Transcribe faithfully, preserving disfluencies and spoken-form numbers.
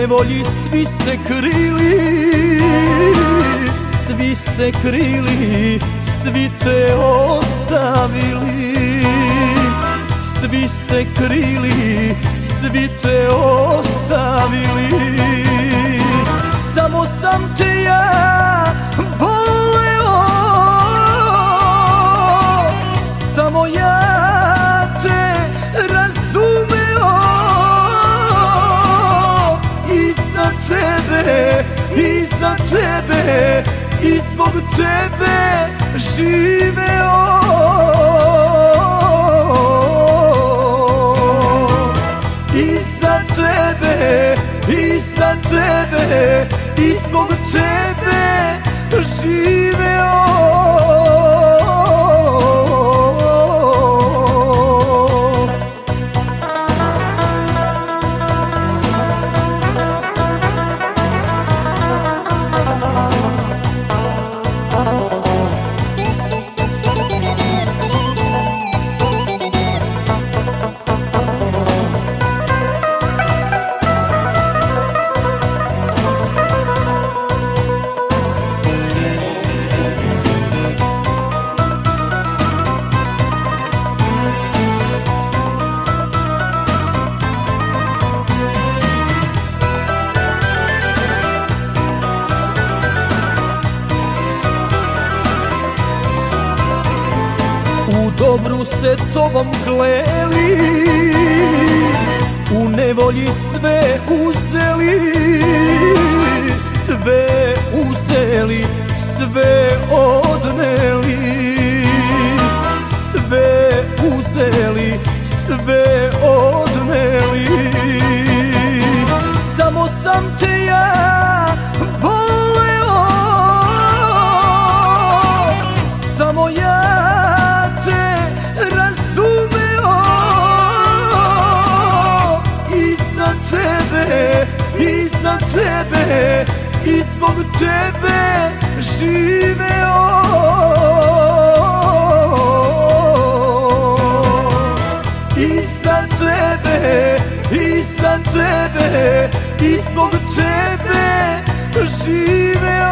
nevolji svi se krili, svi se krili, svi te ostavili. Svi se krili, svi te ostavili. Samo sam te ja voleo, samo ja te razumeo. I za tebe, i za tebe, i zbog tebe živeo. I za tebe, i za tebe, i zbog tebe živeo. U dobru se tobom kleli, u nevolji sve uzeli. Sve uzeli, sve odneli. Sve uzeli, sve odneli. Samo sam te ja voleo, samo ja i za tebe, i zbog tebe živeo. I za tebe, i za tebe, i zbog tebe živeo.